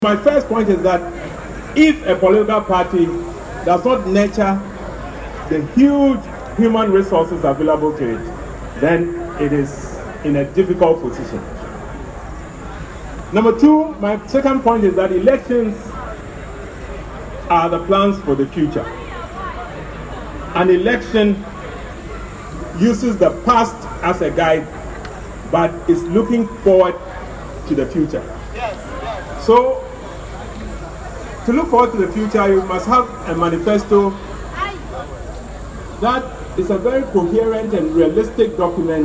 My first point is that if a political party does not nurture the huge human resources available to it, then it is in a difficult position. Number two, my second point is that elections are the plans for the future. An election uses the past as a guide, but is looking forward to the future. So, to look forward to the future, you must have a manifesto that is a very coherent and realistic document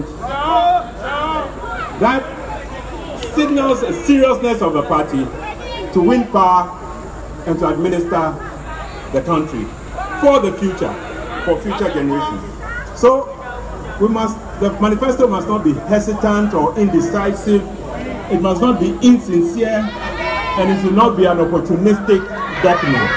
that signals a seriousness of the party to win power and to administer the country for the future, for future generations. So, the manifesto must not be hesitant or indecisive. It must not be insincere, and it should not be an opportunistic document.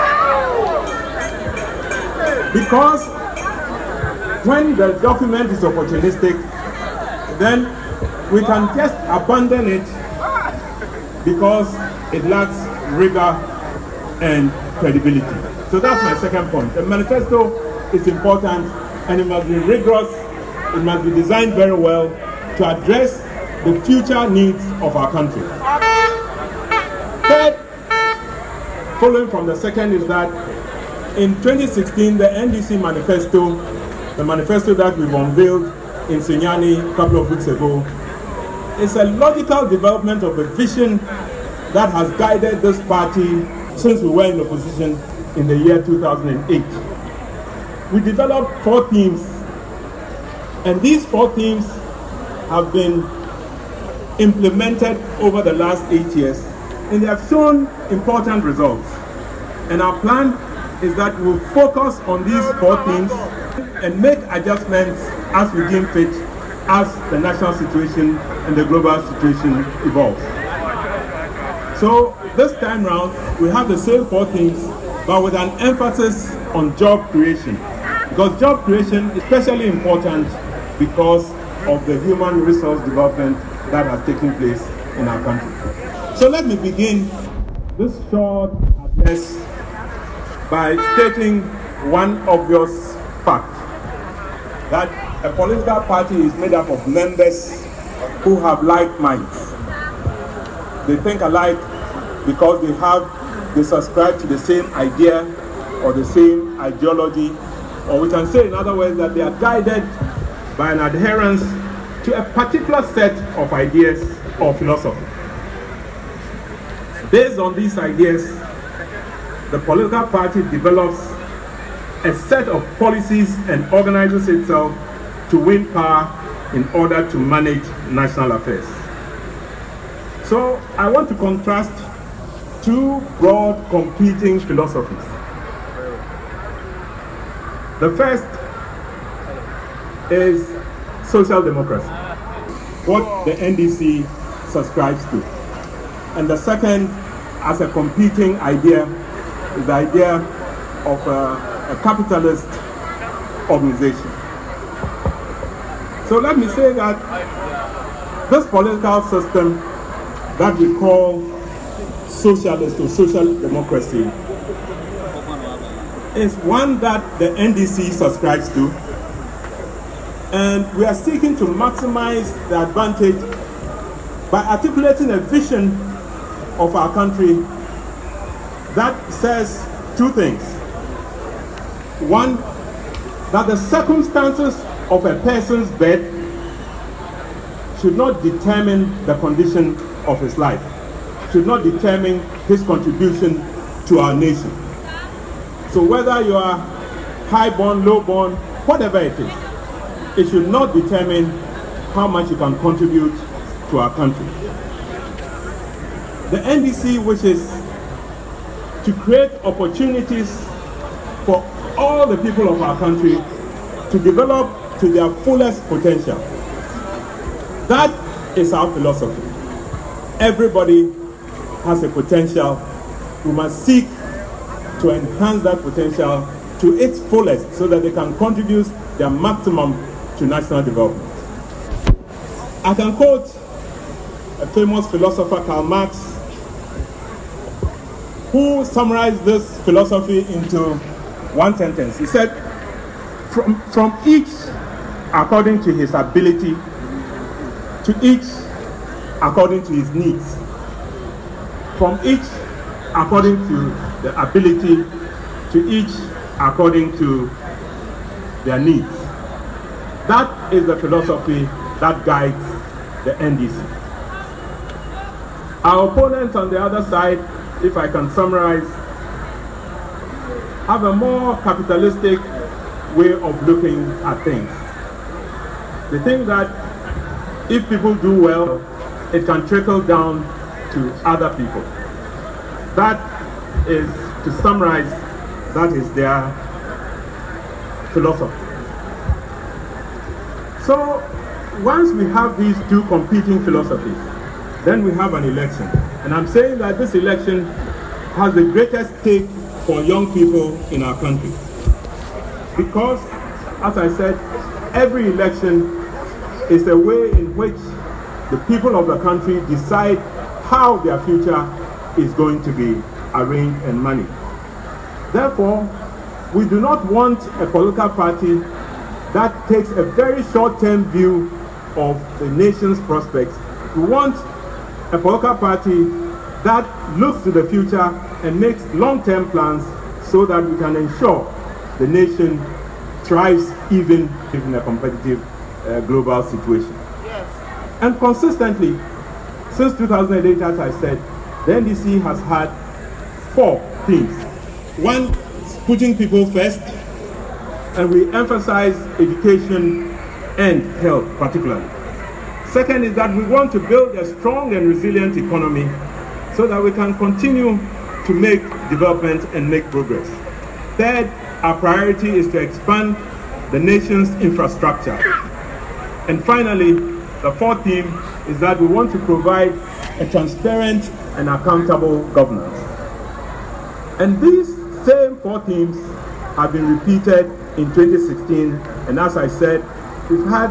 Because when the document is opportunistic, then we can just abandon it because it lacks rigor and credibility. So that's my second point. The manifesto is important, and it must be rigorous. It must be designed very well to address the future needs of our country. Third, following from the second, is that in 2016, the NDC manifesto, the manifesto that we've unveiled in Sunyani a couple of weeks ago, is a logical development of the vision that has guided this party since we were in opposition in the year 2008. We developed 4 themes, and these 4 themes have been implemented over the last 8 years, and they have shown important results. And our plan is that we'll focus on these 4 themes and make adjustments as we deem fit as the national situation and the global situation evolves. So this time round, we have the same 4 themes, but with an emphasis on job creation. Because job creation is especially important because of the human resource development that has taken place in our country. So let me begin this short address by stating one obvious fact, that a political party is made up of members who have like minds. They think alike because they subscribe to the same idea or the same ideology, or we can say in other words that they are guided by an adherence to a particular set of ideas or philosophy. Based on these ideas, the political party develops a set of policies and organizes itself to win power in order to manage national affairs. So I want to contrast 2 broad competing philosophies. The first is social democracy, what the NDC subscribes to. And the second, as a competing idea, is the idea of a capitalist organization. So let me say that this political system that we call socialist or social democracy is one that the NDC subscribes to, and we are seeking to maximize the advantage by articulating a vision of our country that says 2 things. One, that the circumstances of a person's birth should not determine the condition of his life, should not determine his contribution to our nation. So whether you are high-born, low-born, whatever it is, it should not determine how much you can contribute to our country. The NDC wishes to create opportunities for all the people of our country to develop to their fullest potential. That is our philosophy. Everybody has a potential. We must seek to enhance that potential to its fullest so that they can contribute their maximum to national development. I can quote a famous philosopher, Karl Marx, who summarized this philosophy into one sentence. He said, from each according to his ability, to each according to his needs. From each according to the ability, to each according to their needs. That is the philosophy that guides the NDC. Our opponents on the other side, if I can summarize, have a more capitalistic way of looking at things. They think that if people do well, it can trickle down to other people. That is, to summarize, that is their philosophy. So once we have these two competing philosophies, then we have an election. And I'm saying that this election has the greatest stake for young people in our country. Because, as I said, every election is a way in which the people of the country decide how their future is going to be arranged and managed. Therefore, we do not want a political party that takes a very short-term view of the nation's prospects. We want a political party that looks to the future and makes long-term plans so that we can ensure the nation thrives even in a competitive global situation. Yes. And consistently, since 2008, as I said, the NDC has had 4 themes. One, putting people first, and we emphasize education and health particularly. Second is that we want to build a strong and resilient economy so that we can continue to make development and make progress. Third, our priority is to expand the nation's infrastructure. And finally, the 4th theme is that we want to provide a transparent and accountable governance. And these same 4 themes have been repeated in 2016, and as I said, we've had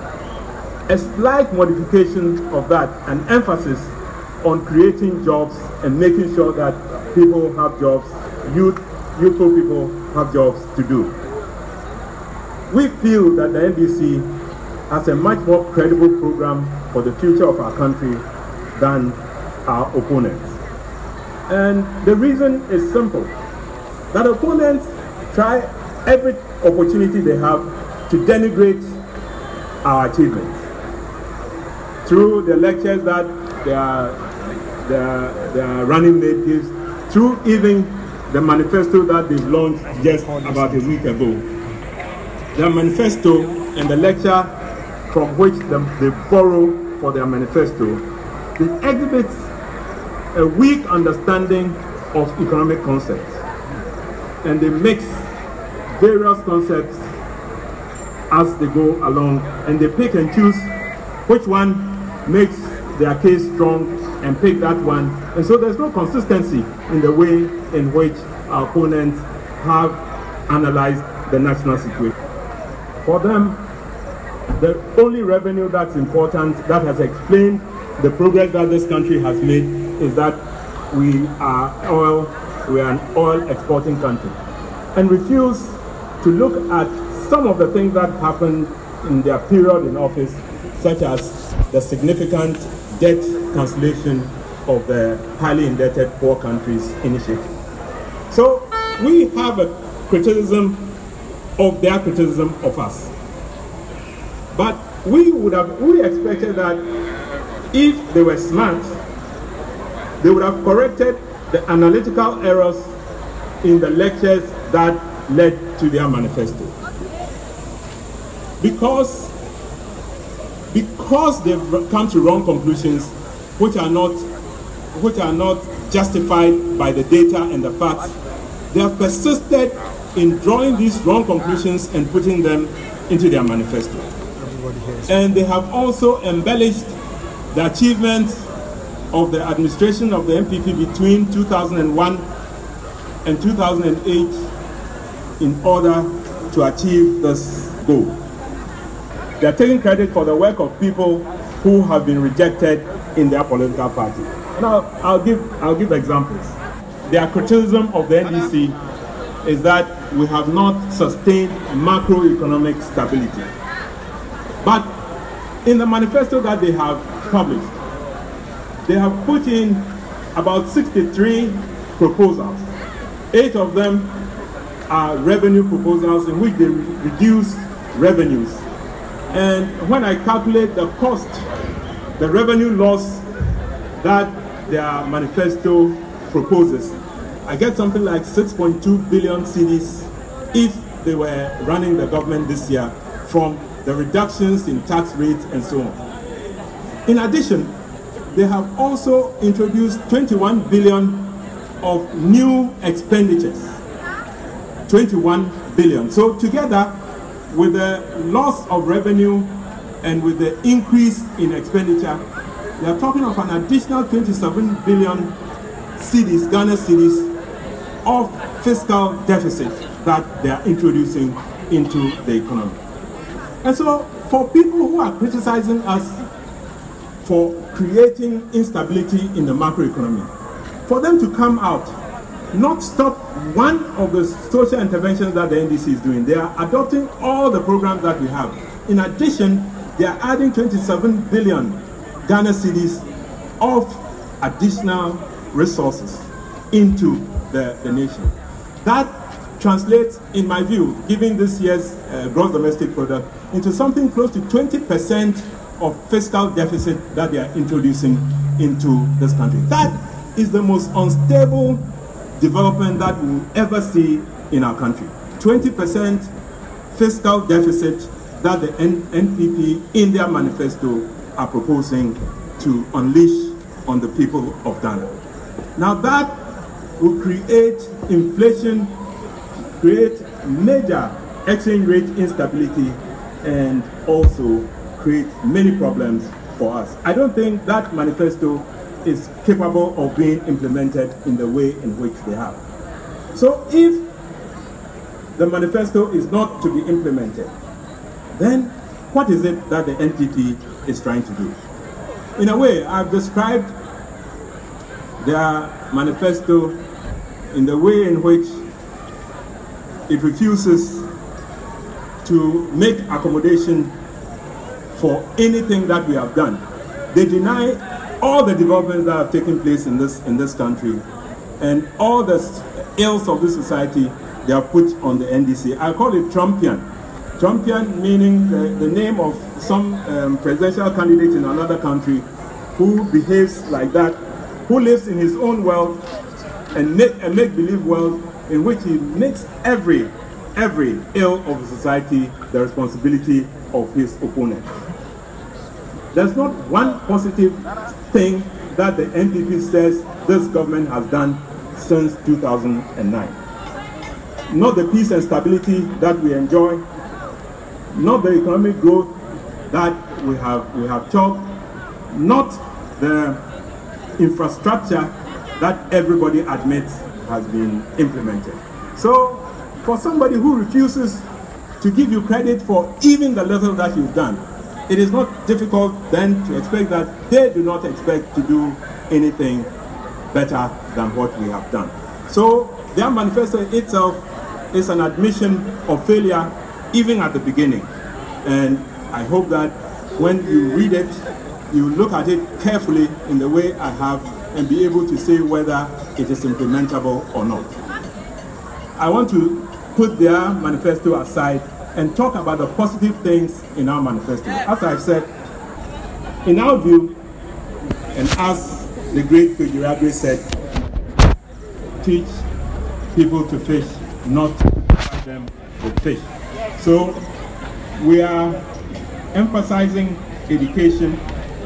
a slight modification of that, an emphasis on creating jobs and making sure that people have jobs, youthful people have jobs to do. We feel that the NDC has a much more credible program for the future of our country than our opponents. And the reason is simple, that opponents try every opportunity they have to denigrate our achievements. Through the lectures that their running mate gives, through even the manifesto that they've launched just about a week ago. Their manifesto and the lecture from which they borrow for their manifesto, it exhibits a weak understanding of economic concepts. And they mix various concepts as they go along, and they pick and choose which one makes their case strong and pick that one. And so there's no consistency in the way in which our opponents have analyzed the national situation. For them, the only revenue that's important, that has explained the progress that this country has made, is that we are an oil exporting country, and refuse to look at some of the things that happened in their period in office, such as the significant debt cancellation of the highly indebted poor countries initiative. So we have a criticism of their criticism of us. But we expected that if they were smart, they would have corrected the analytical errors in the lectures that led to their manifesto. Because they've come to wrong conclusions which are not justified by the data and the facts, they have persisted in drawing these wrong conclusions and putting them into their manifesto. And they have also embellished the achievements of the administration of the NPP between 2001 and 2008 in order to achieve this goal. They are taking credit for the work of people who have been rejected in their political party. Now, I'll give examples. their criticism of the NDC is that we have not sustained macroeconomic stability. But in the manifesto that they have published, they have put in about 63 proposals. 8 of them are revenue proposals in which they reduce revenues. And when I calculate the cost, the revenue loss that their manifesto proposes, I get something like 6.2 billion cedis if they were running the government this year from the reductions in tax rates and so on. In addition, they have also introduced 21 billion of new expenditures. 21 billion. So together with the loss of revenue and with the increase in expenditure, they are talking of an additional 27 billion cedis, Ghana cedis, of fiscal deficit that they are introducing into the economy. And so for people who are criticizing us for creating instability in the macroeconomy, for them to come out, not stop one of the social interventions that the NDC is doing. They are adopting all the programs that we have. In addition, they are adding 27 billion Ghana cedis of additional resources into the nation. That translates, in my view, given this year's gross domestic product, into something close to 20% of fiscal deficit that they are introducing into this country. That is the most unstable development that we will ever see in our country. 20% fiscal deficit that the NPP in their manifesto are proposing to unleash on the people of Ghana. Now that will create inflation, create major exchange rate instability, and also create many problems for us. I don't think that manifesto is capable of being implemented in the way in which they have. So if the manifesto is not to be implemented, then what is it that the NPP is trying to do? In a way, I've described their manifesto in the way in which it refuses to make accommodation for anything that we have done. They deny all the developments that have taken place in this country and all the ills of this society they have put on the NDC. I call it Trumpian. Trumpian meaning the name of some presidential candidate in another country who behaves like that, who lives in his own world and make-believe world in which he makes every ill of the society the responsibility of his opponent. There's not one positive thing that the NPP says this government has done since 2009. Not the peace and stability that we enjoy, not the economic growth that we have chalked, not the infrastructure that everybody admits has been implemented. So for somebody who refuses to give you credit for even the little that you've done, it is not difficult then to expect that they do not expect to do anything better than what we have done. So their manifesto itself is an admission of failure even at the beginning. And I hope that when you read it, you look at it carefully in the way I have and be able to say whether it is implementable or not. I want to put their manifesto aside and talk about the positive things in our manifesto. As I said, in our view, and as the great Kujirabe said, teach people to fish, not provide them with fish. So we are emphasizing education,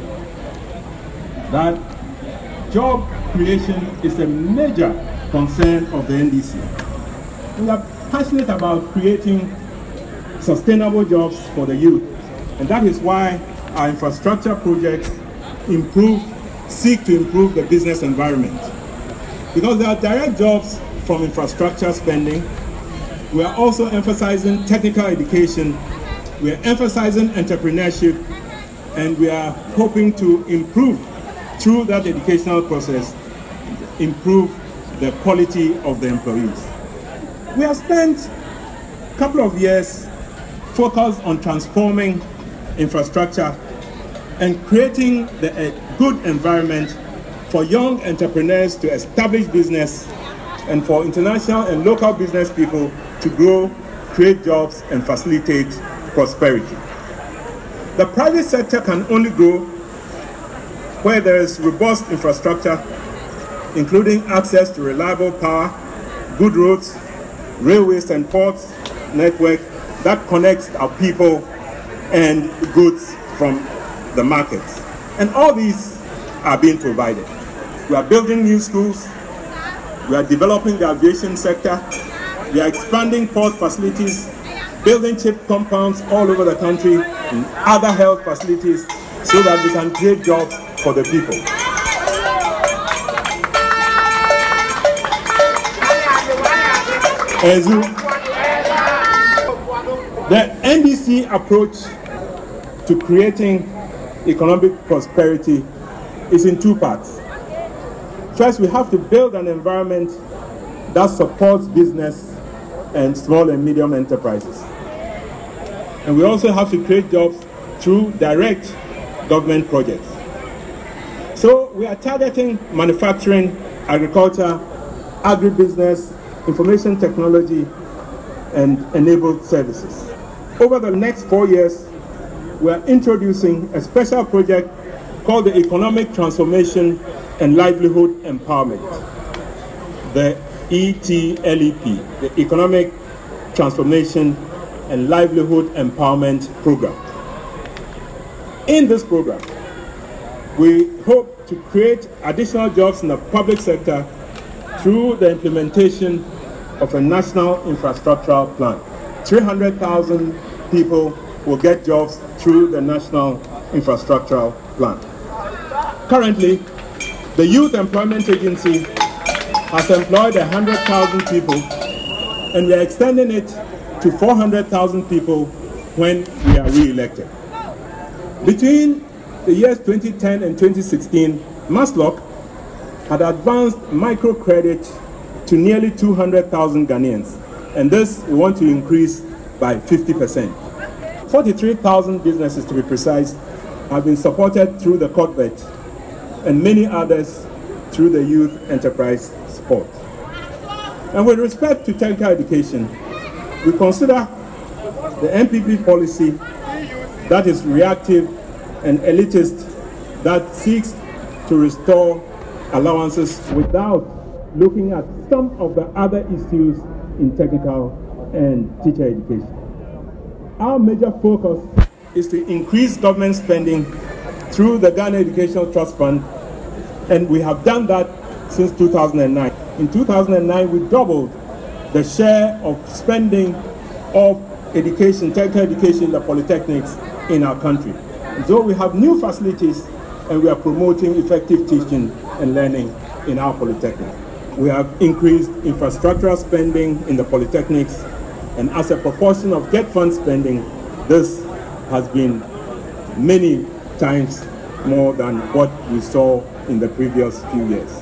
that job creation is a major concern of the NDC. We are passionate about creating sustainable jobs for the youth, and that is why our infrastructure projects seek to improve the business environment. Because there are direct jobs from infrastructure spending. We are also emphasizing technical education, we are emphasizing entrepreneurship, and we are hoping to improve through that educational process, improve the quality of the employees. We have spent a couple of years focused on transforming infrastructure and creating a good environment for young entrepreneurs to establish business and for international and local business people to grow, create jobs, and facilitate prosperity. The private sector can only grow where there is robust infrastructure, including access to reliable power, good roads, railways and ports network that connects our people and goods from the markets. And all these are being provided. We are building new schools, we are developing the aviation sector, we are expanding port facilities, building chip compounds all over the country, and other health facilities so that we can create jobs for the people. The NDC approach to creating economic prosperity is in two parts. First, we have to build an environment that supports business and small and medium enterprises. And we also have to create jobs through direct government projects. So we are targeting manufacturing, agriculture, agribusiness, information technology, and enabled services. Over the next 4 years, we are introducing a special project called the Economic Transformation and Livelihood Empowerment, the ETLEP, the Economic Transformation and Livelihood Empowerment Program. In this program, we hope to create additional jobs in the public sector through the implementation of a national infrastructural plan. 300,000 people will get jobs through the national infrastructural plan. Currently, the Youth Employment Agency has employed 100,000 people, and we are extending it to 400,000 people when we are re-elected. Between the years 2010 and 2016, Maslock had advanced microcredit to nearly 200,000 Ghanaians, and this we want to increase by 50%. 43,000 businesses, to be precise, have been supported through the COTVET, and many others through the Youth Enterprise Support. And with respect to technical education, we consider the NPP policy that is reactive and elitist, that seeks to restore allowances without looking at some of the other issues in technical and teacher education. Our major focus is to increase government spending through the Ghana Educational Trust Fund, and we have done that since 2009. In 2009, we doubled the share of spending of education, technical education in the polytechnics in our country. And so we have new facilities, and we are promoting effective teaching and learning in our polytechnic. We have increased infrastructural spending in the polytechnics, and as a proportion of GET fund spending, this has been many times more than what we saw in the previous few years.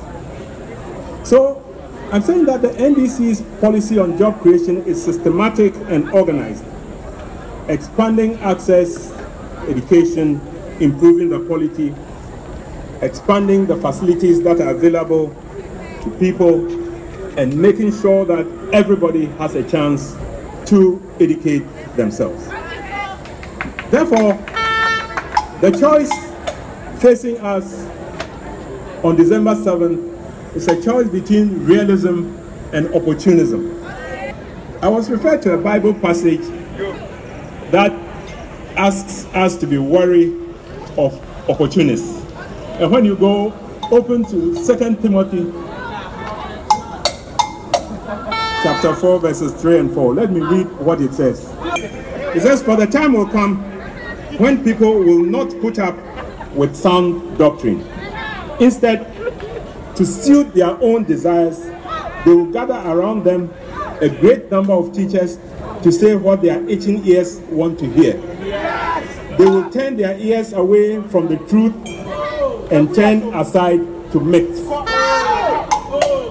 So I'm saying that the NDC's policy on job creation is systematic and organized, expanding access, education, improving the quality, expanding the facilities that are available to people, and making sure that everybody has a chance to educate themselves. Therefore, the choice facing us on December 7th is a choice between realism and opportunism. I was referred to a Bible passage that asks us to be wary of opportunists. And when you go open to 2 Timothy chapter 4, verses 3 and 4, let me read what it says. It says, "For the time will come when people will not put up with sound doctrine. Instead, to suit their own desires, they will gather around them a great number of teachers to say what their itching ears want to hear. They will turn their ears away from the truth and turn aside to myths.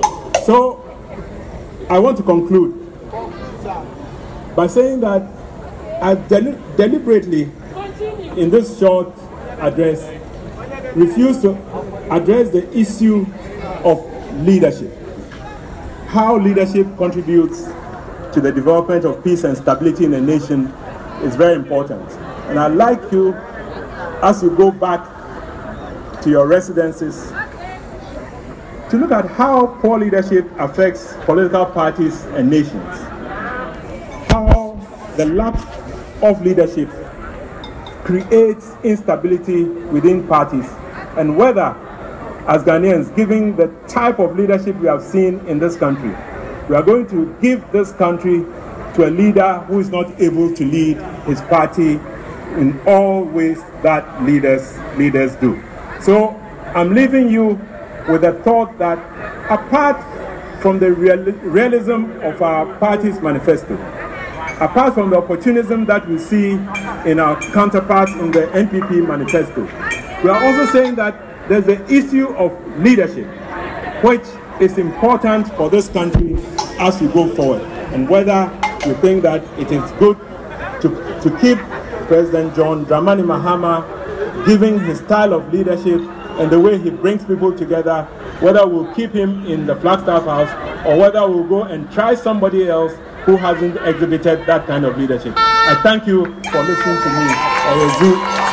So, I want to conclude by saying that I deliberately, in this short address, refused to address the issue of leadership. How leadership contributes to the development of peace and stability in a nation is very important. And I'd like you, as you go back to your residences, to look at how poor leadership affects political parties and nations. How the lack of leadership creates instability within parties, and whether, as Ghanaians, given the type of leadership we have seen in this country, we are going to give this country to a leader who is not able to lead his party in all ways that leaders do. So I'm leaving you with the thought that apart from the realism of our party's manifesto, apart from the opportunism that we see in our counterparts in the NPP manifesto, we are also saying that there's the issue of leadership, which is important for this country as we go forward, and whether you think that it is good to keep President John Dramani Mahama giving his style of leadership and the way he brings people together, whether we'll keep him in the Flagstaff House or whether we'll go and try somebody else who hasn't exhibited that kind of leadership. I thank you for listening to me.